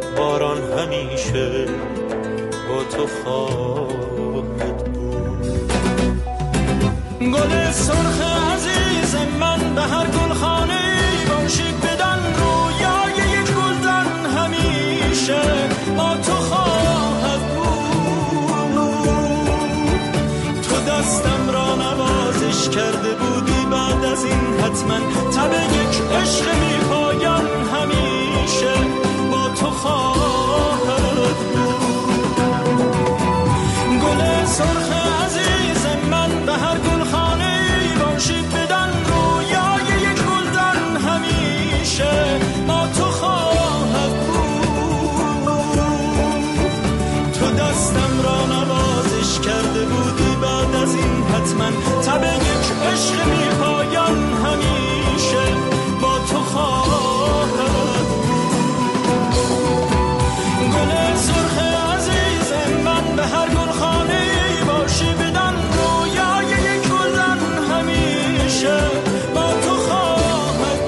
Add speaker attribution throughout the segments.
Speaker 1: باران همیشه با تو خواهد بود. گل سرخ عزیز من به هر گلخانه باشی بدن رویای یک گلدن همیشه با تو خواهد بود. تو دستم را نوازش کرده بودی، بعد از این حتما تب یک عشق بی پایان همیشه با تو خواهد بود. گل سرخ عزیز من به هر گلخانه باشی بدن رویای یک گلدن همیشه با تو خواهد بود. تو دستم را نوازش کرده بودی، بعد از این حتما تب یک عشق بی پایان همیشه با تو خواهد بود. گل سرخ عزیز من به هر گلخانه باشی بدن رویای یک گلدن همیشه با تو خواهد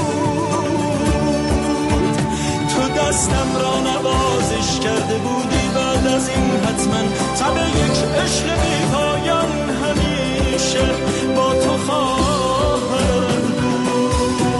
Speaker 1: بود. تو دستم را نوازش کرده بودی، بعد از این حتما تب یک عشق بی پایان همیشه با تو خواهد بود.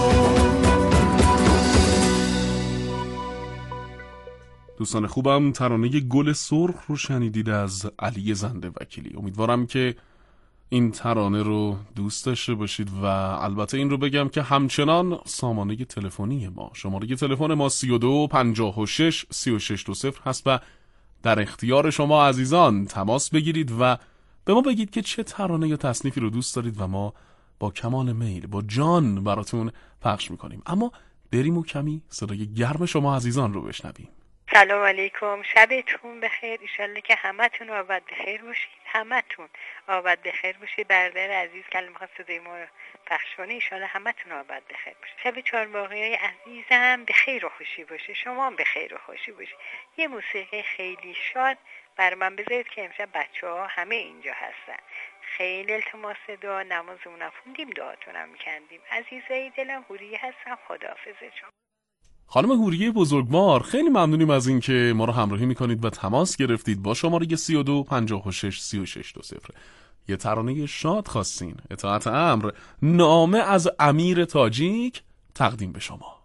Speaker 2: دوستان خوبم، ترانه گل سرخ رو شنیدید از علی زنده وکیلی. امیدوارم که این ترانه رو دوست داشته باشید و البته این رو بگم که همچنان سامانه تلفنی ما، شماره تلفن ما 32 56 36 20 هست و در اختیار شما عزیزان تماس بگیرید و به ما بگید که چه ترانه یا تصنیفی رو دوست دارید و ما با کمال میل با جان براتون پخش میکنیم. اما بریم و کمی صدای گرم شما عزیزان رو بشنویم.
Speaker 3: سلام علیکم، شبتون بخیر. ایشالله که همتون آباد بخیر باشید، همتون آباد بخیر باشید. برادر عزیز که میخواد صدای ما رو پخش کنه، ایشالله همتون آباد بخیر باشید. شب چهارباغیای عزیزم بخیر و خوشی باشه، شما هم بخیر و خوشی باشید. یه موسیقی خیلی شاد بر من بذارید که امشب بچه‌ها همه اینجا هستن. خیلی التماس دعا، نمازمون خوندیم، دعاتونم کردیم. عزیزای دلم، حوریه هستم، خداحافظ شما.
Speaker 2: خانم حوریه بزرگوار، خیلی ممنونیم از این که ما رو همراهی میکنید و تماس گرفتید با شماره 32 56 36 20. یه ترانه شاد خواستین، اطاعت امر، نامه از امیر تاجیک تقدیم به شما.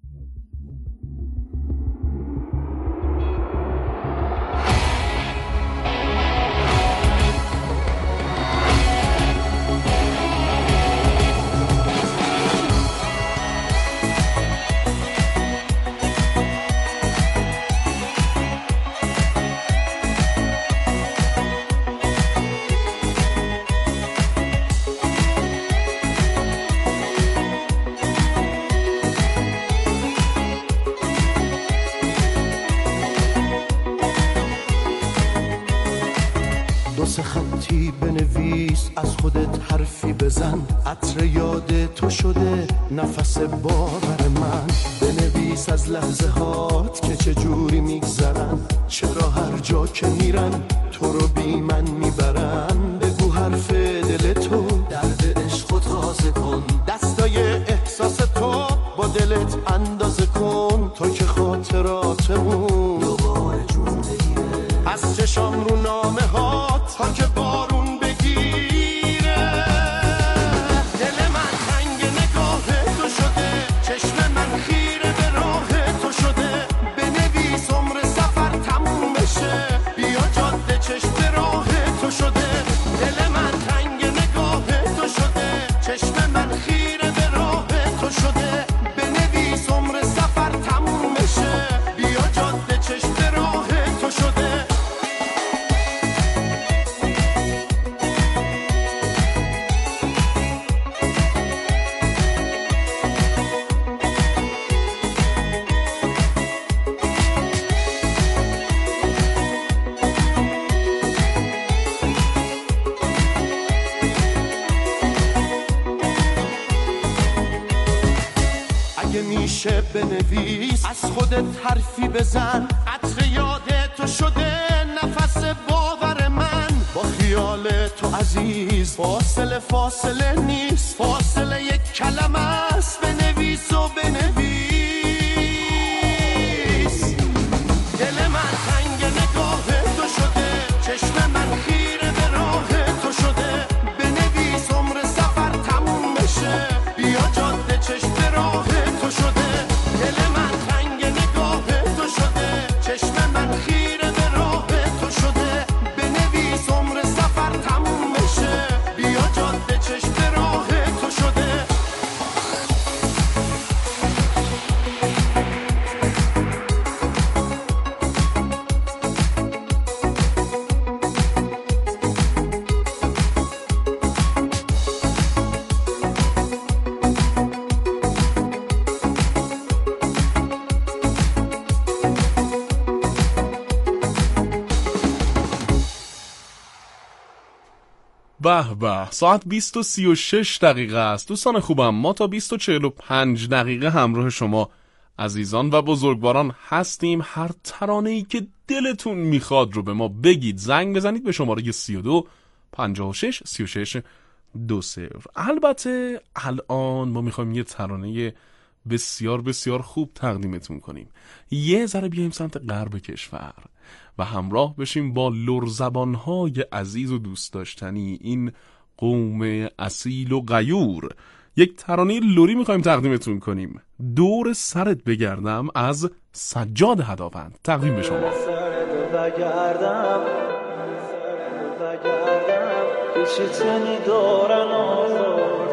Speaker 4: خطی بنویس، از خودت حرفی بزن، عطر یاد تو شده نفس باور من. بنویس از لحظه هات که چجوری میگذرن، چرا هر جا که میرن تو رو بی من میبرن. بگو حرف دل تو، درد عشق تازه کن، دستای احساس تو با دلت اندازه کن، تا که خاطراتمون دوباره جون بگیره از چشام رو نامه ها، تا که بارون بگیره. دل من تنگ نگاه تو شده، چشم من خیره به راه تو شده. بنویس عمر سفر تموم بشه، بیا جاده چشم راه تو شده. دل من تنگ نگاه تو شده، چشم من خیره به راه تو شده. بنویس عمر سفر تموم بشه، بیا جاده چشم راه تو شده. میشه بنویس، از خودت حرفی بزن، عطر یاد تو شده نفس باور من. با خیال تو عزیز فاصله فاصله نیست، فاصله یک کلمه است. بنویس و بنویس،
Speaker 2: به به، ساعت 20:36 است. دوستان خوبم، ما تا 20:45 همراه شما عزیزان و بزرگواران هستیم. هر ترانه‌ای که دلتون میخواد رو به ما بگید، زنگ بزنید به شماره 32 56 36 20. البته الان ما میخوایم یه ترانه بسیار بسیار خوب تقدیمتون کنیم. یه ذره بیایم سمت غرب کشور و همراه بشیم با لرزبان‌های عزیز و دوست داشتنی این قوم اصیل و غیور. یک ترانه لری میخوایم تقدیمتون کنیم. دور سرت بگردم از سجاد هداوند تقدیم به شما.
Speaker 5: سرت بگردم پیشتنی دورن آزار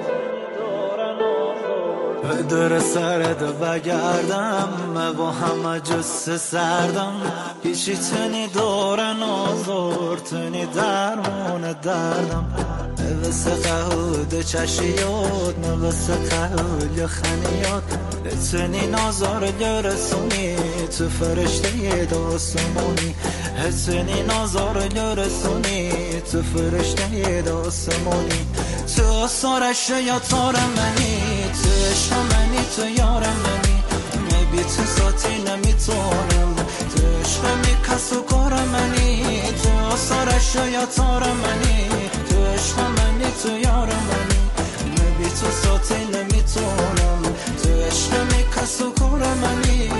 Speaker 5: دور سرت بگردم با همه جس سردم پیشی تنی دورن آزار تنی درمون دردم نوست قهود چشیاد نوست قهود خنیاد تنی نازار لرسونی تو فرشته داستمونی تنی نازار لرسونی تو فرشته داستمونی تو سارش یا تار منی تو عشق منی تو یار منی نبی تو ساتی نمیتونم تو عشق می کس و کار منی تو سارش یا تار منی تو عشق منی تو یار منی نبی تو ساتی نمیتونم تو عشق می کس و کار منی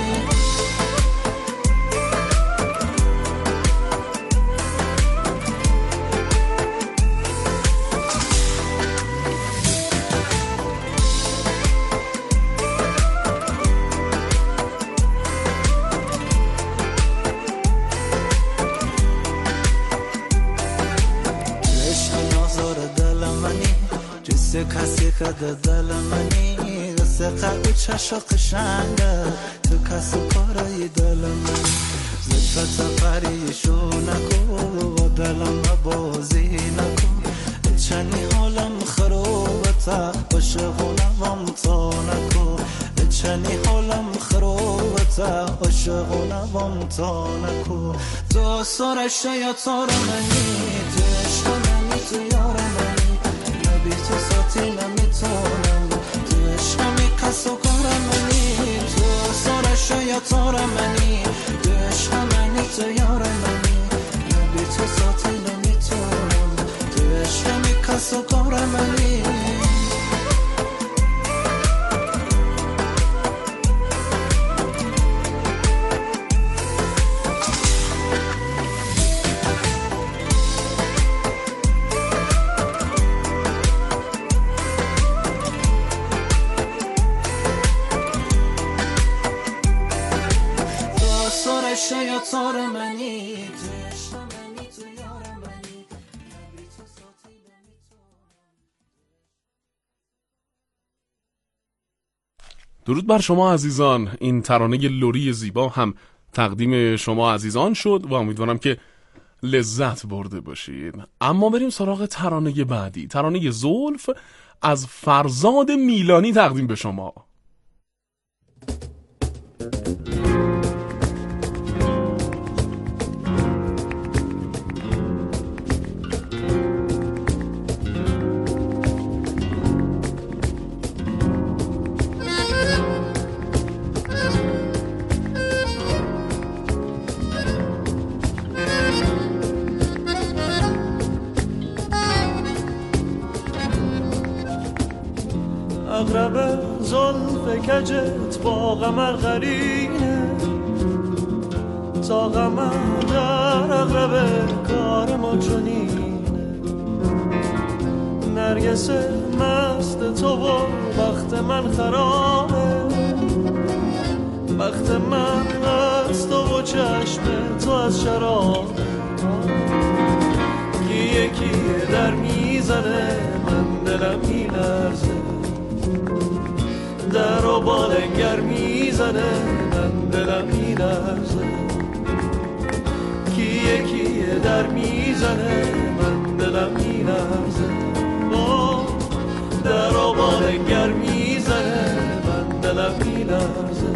Speaker 5: کسی که دل منی دست قلب چشق قشنگه تو کسی کاری دل منی زفت پریشو نکن و دلم بازی نکن چنی حالم خروبتا عاشقونم تا نکن چنی حالم خروبتا عاشقونم تا نکن تو سرش یا تار منی تو عشق منی تو یار منی تو ساتی نمیتونم تو عشق می کس و کار منی تو سارش یا تار منی تو عشق منی تو یار منی نبی تو ساتی نمیتونم تو عشق می کس و کار منی
Speaker 2: درود بر شما عزیزان. این ترانه لری زیبا هم تقدیم شما عزیزان شد و امیدوارم که لذت برده باشید. اما بریم سراغ ترانه بعدی. ترانه زلف از فرزاد میلانی تقدیم به شما.
Speaker 1: اغرب زلف کجت با قمر قرینه تا قمر در اغرب کار ما چنینه نرگس مست تو و وقت من خرابه وقت من از تو و چشم تو از شراب یکی در میزنه من دلم میلرزه در و بالنگر میزنه من دلم میلرزه کی یکی در میزنه من دلم میلرزه در و بالنگر میزنه من دلم میلرزه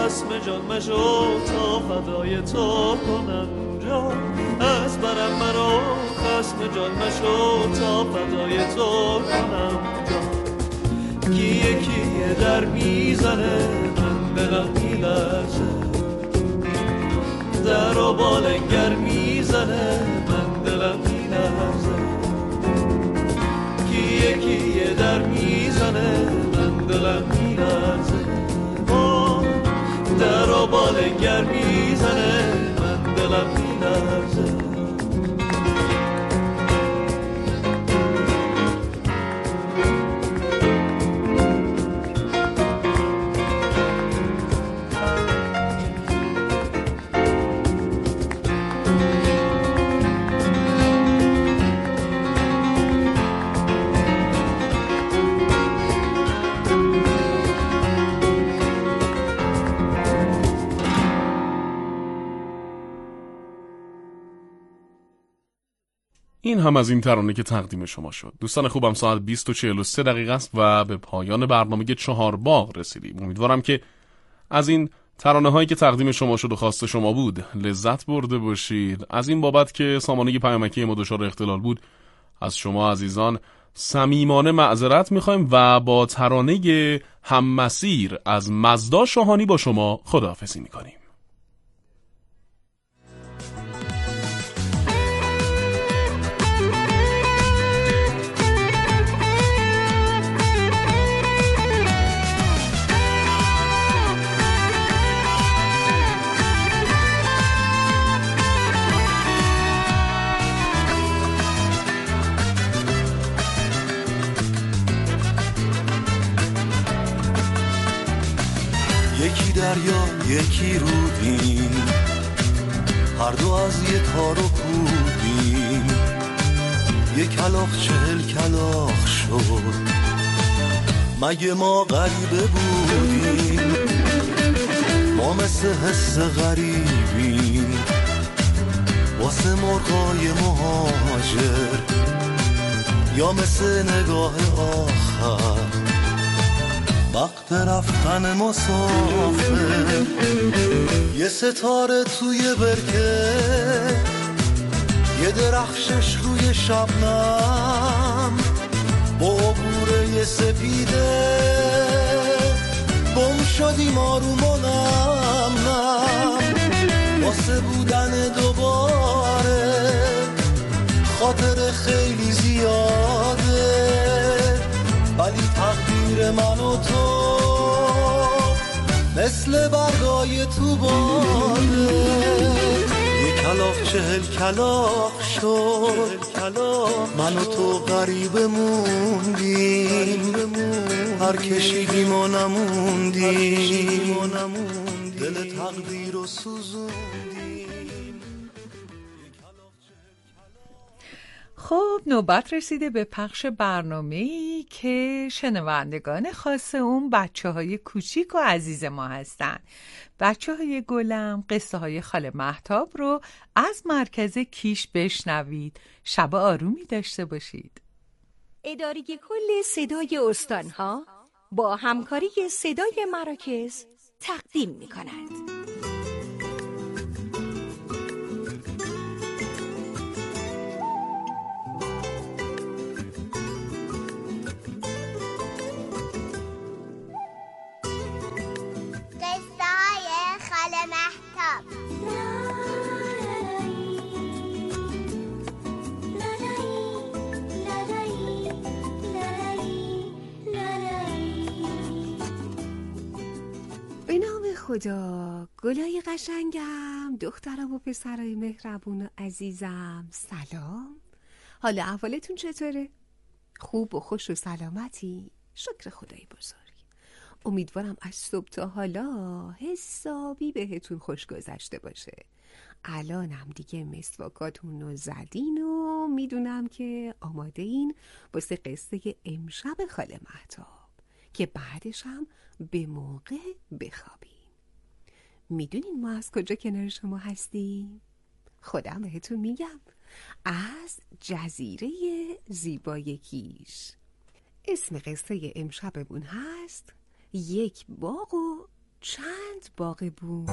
Speaker 1: خصم جان مشو تا فدای تو کنم جا از برم مرا خصم جان مشو تا فدای تو کنم جا کیه کیه در میزنه من دلم میلرزه در و بالنگر میزنه من دلم میلرزه کیه کیه در میزنه من دلم میلرزه در و بالنگر میزنه من دلم میلرزه
Speaker 2: این هم از این ترانه که تقدیم شما شد. دوستان خوبم، ساعت 20:43 دقیقه است و به پایان برنامه 4 باغ رسیدیم. امیدوارم که از این ترانه هایی که تقدیم شما شد و خواست شما بود لذت برده باشید. از این بابت که سامانه پیامکی ما دچار اختلال بود از شما عزیزان صمیمانه معذرت میخوایم و با ترانه هم‌مسیر از مزدا شاهانی با شما خداحافظی میکنیم.
Speaker 4: یکی دریا یکی رودیم، هر دو از یه تار و پودیم، یک کلاغ 40 کلاغ شد، مگه ما غریبه بودیم؟ ما مثل حس غریبیم واسه مرغای مهاجر، یا مثل نگاه آخر وقت رفتن مسافر. یه ستاره توی برکه، یه درخشش روی شبنم، با عبور یه سپیده گم شدیم آروم و نم نم. واسه بودن دوباره خاطر خیلی زیاده، ولی تقدیر من و تو مثل برگای تو باده. یک کلاغ 40 کلاغ شد، من و تو غریبه موندیم، هر کشیدیم و نموندیم، دل تقدیر رو سوزوندیم.
Speaker 6: خب نوبت رسیده به پخش برنامه‌ای که شنوندگان خاص اون بچه‌های کوچیک و عزیز ما هستن. بچه‌های گلم قصه های خاله مهتاب رو از مرکز کیش بشنوید. شب آرومی داشته باشید.
Speaker 7: اداره کل صدای استان‌ها با همکاری صدای مراکز تقدیم می‌کند. خدا، گلای قشنگم، دخترم و پسرای مهربون و عزیزم، سلام. حالا احوالتون چطوره؟ خوب و خوش و سلامتی؟ شکر خدای بزرگ. امیدوارم از صبح تا حالا حسابی بهتون خوش گذشته باشه. الانم دیگه مسواکاتون رو زدین و میدونم که آماده این واسه قصه امشب خاله مهتاب که بعدش هم به موقع بخوابین. میدونین ما از کجا کنار شما هستیم؟ خودم بهتون میگم، از جزیره زیبای کیش. اسم قصه امشبمون هست یک باغ و چند باغ بود.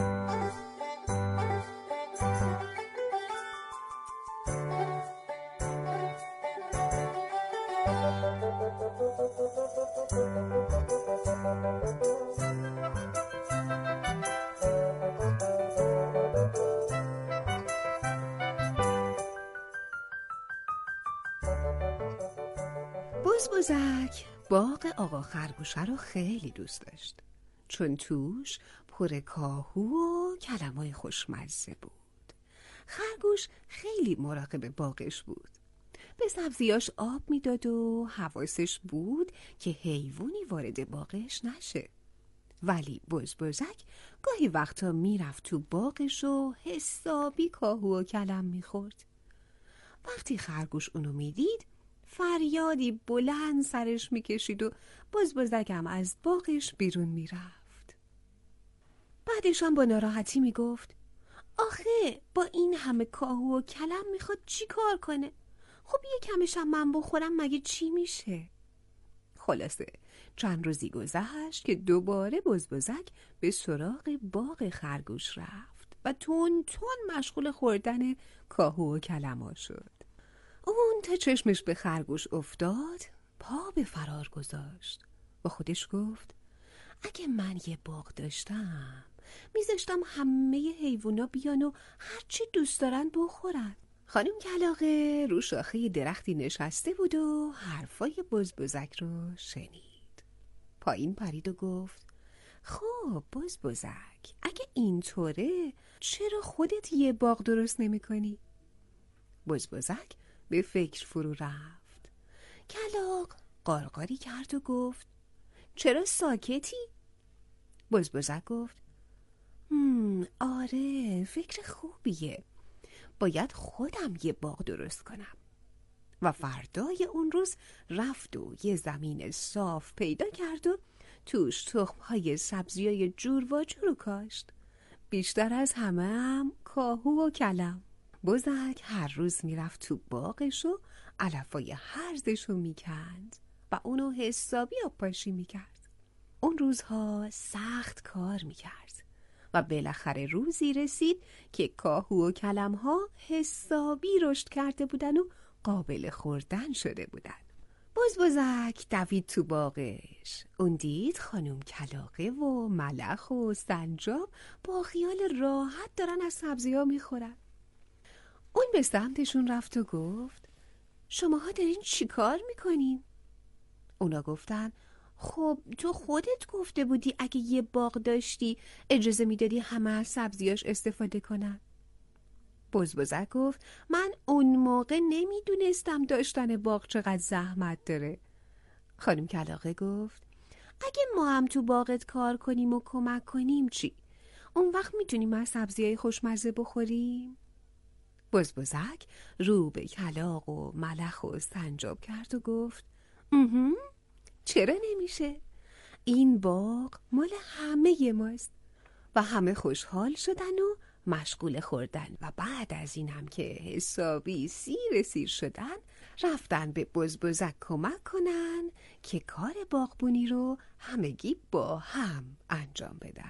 Speaker 7: بزبزک باغ آقا خرگوشه رو خیلی دوست داشت، چون توش پر کاهو و کلمای خوشمزه بود. خرگوش خیلی مراقب باغش بود، به سبزیاش آب میداد و حواسش بود که حیوانی وارد باغش نشه. ولی بزبزک گاهی وقتا میرفت تو باغش و حسابی کاهو و کلم میخورد. وقتی خرگوش اونو میدید فریادی بلند سرش میکشید و بزبزکم از باغش بیرون میرفت. بعدشم با ناراحتی میگفت آخه با این همه کاهو و کلم میخواد چی کار کنه؟ خب یه کمشم من بخورم مگه چی میشه؟ خلاصه چند روزی گذشت که دوباره بزبزک به سراغ باغ خرگوش رفت و تون مشغول خوردن کاهو و کلم‌ها شد. اون تا چشمش به خرگوش افتاد پا به فرار گذاشت و خودش گفت اگه من یه باغ داشتم میذاشتم همه حیوونا بیان و هرچی دوست دارن بخورن. خانم کلاغه رو شاخه درختی نشسته بود و حرفای بزبزک رو شنید. پایین پرید و گفت خب بزبزک اگه اینطوره چرا خودت یه باغ درست نمی کنی؟ بزبزک به فکر فرو رفت. کلاغ قارقاری کرد و گفت چرا ساکتی؟ بزبزک گفت آره فکر خوبیه، باید خودم یه باغ درست کنم. و فردای اون روز رفت و یه زمین صاف پیدا کرد و توش تخم‌های سبزیای جور و جور کاشت. بیشتر از همه هم کاهو و کلم. بزک هر روز میرفت تو باغش و علفای هرزشو میکند و اونو حسابی آبپاشی میکرد. اون روزها سخت کار میکرد و بالاخره روزی رسید که کاهو و کلم‌ها حسابی رشد کرده بودن و قابل خوردن شده بودن. بزبزک دوید تو باغش. اون دید خانم کلاغه و ملخ و سنجاب با خیال راحت دارن از سبزی‌ها میخورن. اون به سمتشون رفت و گفت شماها دارین چی کار میکنین؟ اونا گفتن خب تو خودت گفته بودی اگه یه باغ داشتی اجازه میدادی همه از سبزیاش استفاده کنن. بزبزک گفت من اون موقع نمیدونستم داشتن باغ چقدر زحمت داره. خانم کلاغه گفت اگه ما هم تو باغت کار کنیم و کمک کنیم چی؟ اون وقت میتونیم از سبزیای خوشمزه بخوریم؟ بزبزک رو به کلاغ و ملخ و سنجاب کرد و گفت چرا نمیشه؟ این باغ مال همه ماست. و همه خوشحال شدن و مشغول خوردن و بعد از این هم که حسابی سیر شدن رفتن به بزبزک کمک کنن که کار باغبونی رو همگی با هم انجام بدن.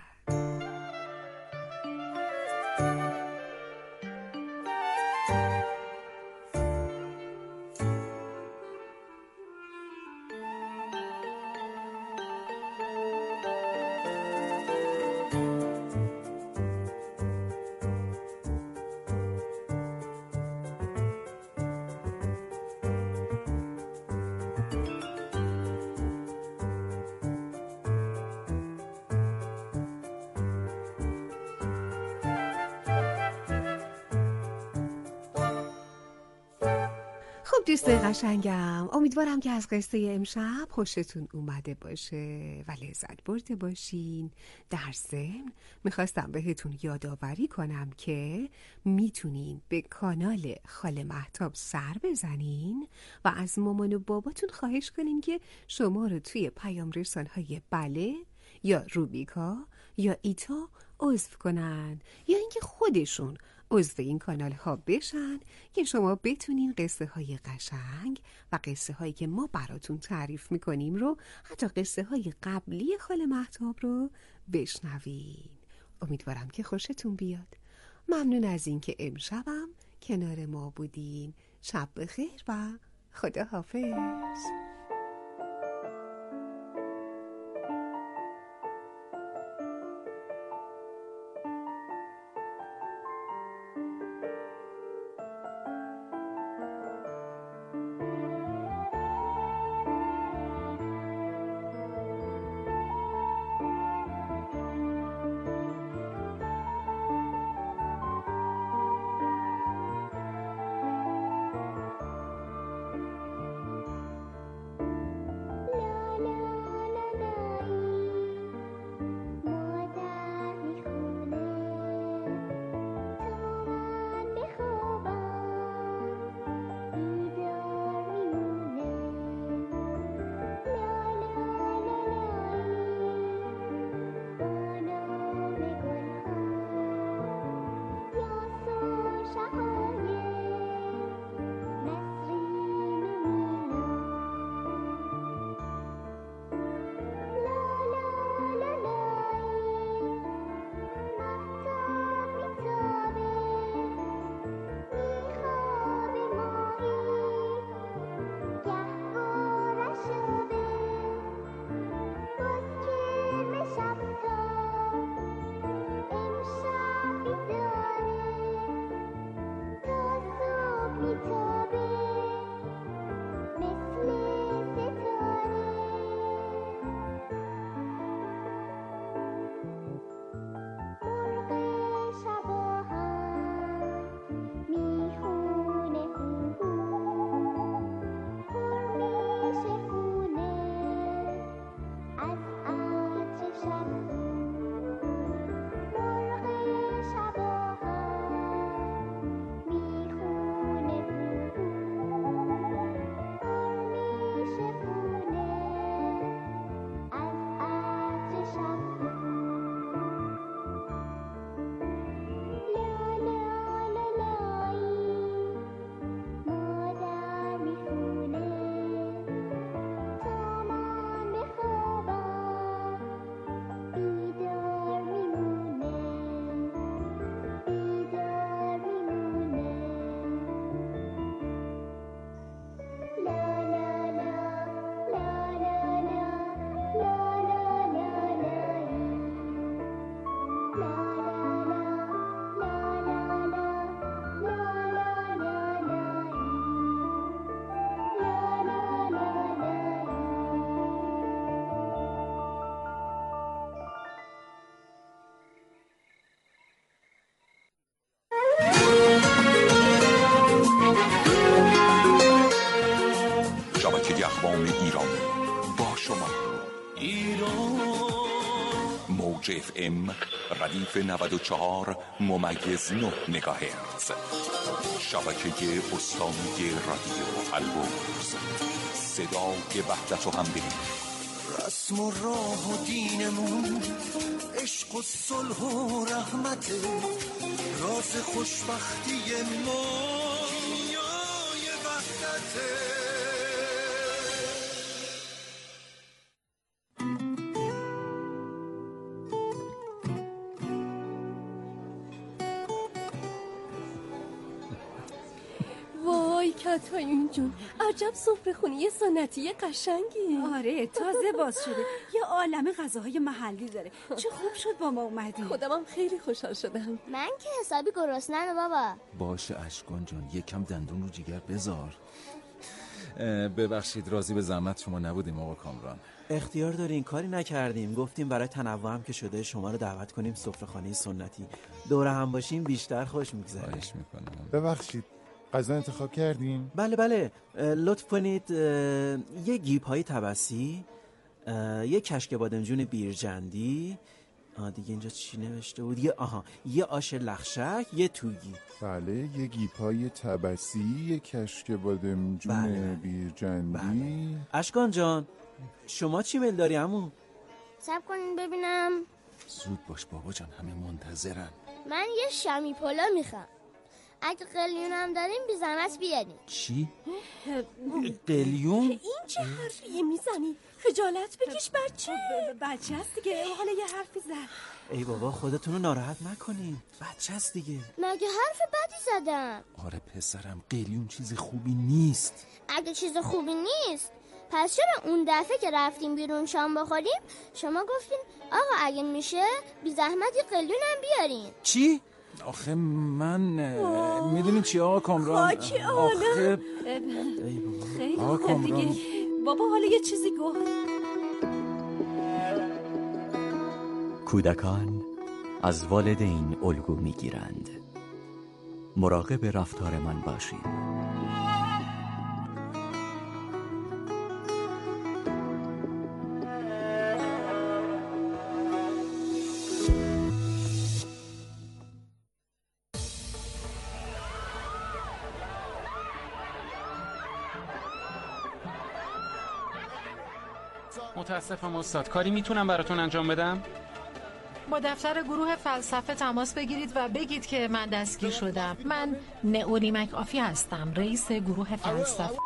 Speaker 7: دوستای قشنگم، امیدوارم که از قصه امشب خوشتون اومده باشه و لذت برده باشین. در ضمن میخواستم بهتون یادآوری کنم که میتونین به کانال خاله مهتاب سر بزنین و از مامان و باباتون خواهش کنین که شما رو توی پیام رسان‌های بله یا روبیکا یا ایتا عضو کنن یا اینکه خودشون عضو این کانال ها بشن که شما بتونین قصه های قشنگ و قصه هایی که ما براتون تعریف میکنیم رو، حتی قصه های قبلی خاله مهتاب رو بشنوین. امیدوارم که خوشتون بیاد. ممنون از این که امشبم کنار ما بودین. شب بخیر و خداحافظ.
Speaker 8: موج FM ردیف 94 ممیز 9 مگاهرتز، شبکه استانی رادیو البرز، صدای وحدت و همدلی.
Speaker 4: رسم و راه و دینمون عشق و صلح و رحمت، راز خوشبختی ما یای وحدته.
Speaker 9: کاتاین جون، عجب سفره‌خونه سنتی قشنگی.
Speaker 10: آره، تازه باز شده، یه عالمه غذاهای محلی داره. چه خوب شد با ما اومدی.
Speaker 9: خودمم خیلی خوشحال شدم.
Speaker 11: من که حسابی گرسنه‌ام بابا.
Speaker 12: باشه اشکان جون، یکم دندون رو جیگر بذار. ببخشید راضی به زحمت شما نبودیم آقا کامران.
Speaker 13: اختیار دارین، کاری نکردیم. گفتیم برای تنوع هم که شده شما رو دعوت کنیم سفره‌خانه سنتی. دور هم باشیم بیشتر خوش میگذره.
Speaker 12: خواهش میکنم.
Speaker 14: ببخشید غذا انتخاب کردین؟
Speaker 13: بله لطف کنید یه گیپ‌های تبسی، یه کشک بادمجون بیرجندی، دیگه اینجا چی نوشته بود؟ یه آش لخشک، یه توگی.
Speaker 14: بله، یه گیپ‌های تبسی، یه کشک بادمجون بیرجندی.
Speaker 13: اشکان جان شما چی میل داری عمو؟
Speaker 11: صبر کنین ببینم.
Speaker 12: زود باش بابا جان، همه منتظرن.
Speaker 11: من یه شامی پلو میخوام. اگه قلیونم داریم بی زحمت بیارین.
Speaker 13: چی؟ قلیون؟
Speaker 9: این چه حرفیه میزنی؟ خجالت بکش بچه.
Speaker 10: بچه هست دیگه، حالا یه حرفی زد.
Speaker 13: ای بابا خودتون رو ناراحت نکنین، بچه هست دیگه.
Speaker 11: مگه حرف بدی زدم؟
Speaker 12: آره پسرم، قلیون چیز خوبی نیست.
Speaker 11: اگه چیز خوبی نیست پس چرا اون دفعه که رفتیم بیرون شام بخوریم شما گفتین آقا اگه میشه بی زحمت یه قلیونم بیارین؟
Speaker 13: چی؟
Speaker 12: آخه من میدونی چی آقا کامران؟
Speaker 10: خاک عالم. خیلی خوب دیگه بابا، حالا یه چیزی گفت.
Speaker 15: کودکان از والدین الگو میگیرند. مراقب رفتار من باشید.
Speaker 16: متاسفم استاد، کاری میتونم براتون انجام بدم؟
Speaker 17: با دفتر گروه فلسفه تماس بگیرید و بگید که من دستگیر شدم. من نئولی مک‌آفی هستم، رئیس گروه فلسفه.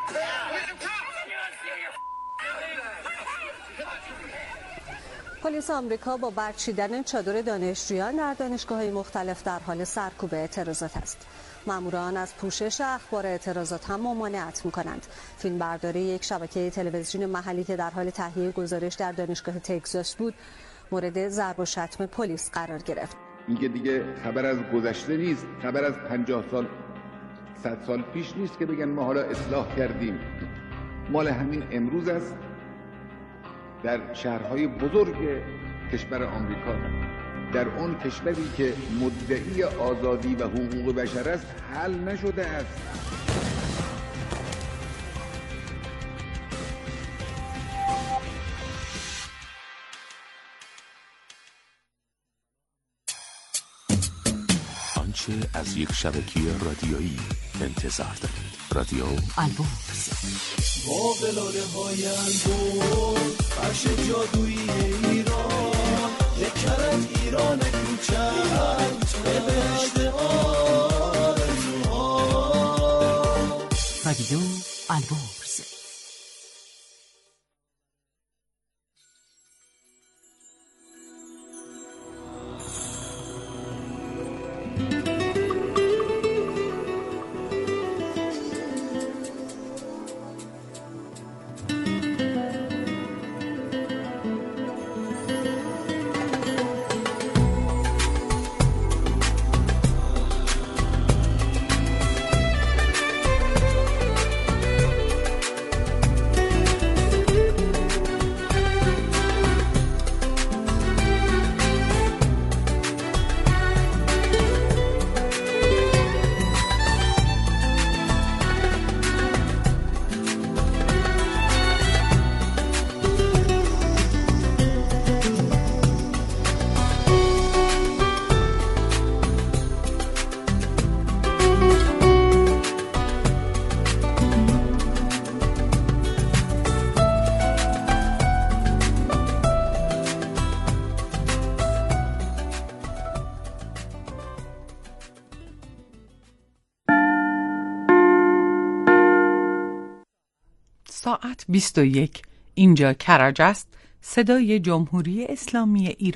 Speaker 18: پلیس آمریکا با برچیدن چادر دانشجویان در دانشگاه‌های مختلف در حال سرکوب اعتراضات است. ماموران از پوشش اخبار اعتراضات هم ممانعت می‌کنند. فیلمبرداری یک شبکه تلویزیون محلی که در حال تهیه گزارش در دانشگاه تگزاس بود، مورد ضرب و شتم پلیس قرار گرفت.
Speaker 19: این که دیگه خبر از گذشته نیست، خبر از 50 سال 100 سال پیش نیست که بگن ما حالا اصلاح کردیم. مال همین امروز است. در شهرهای بزرگ کشور آمریکا، در اون کشوری که مدعی آزادی و حقوق بشر است، حل نشده است.
Speaker 8: آنچه از یک شبکه رادیویی انتظار دارید. رادیو
Speaker 1: البرز با قلاده های البرز، بخش جادویی ایران، یک کرم ایران کوچک به بهشت آرزوها.
Speaker 6: رادیو البرز. ساعت 21. اینجا کرج است، صدای جمهوری اسلامی ایران.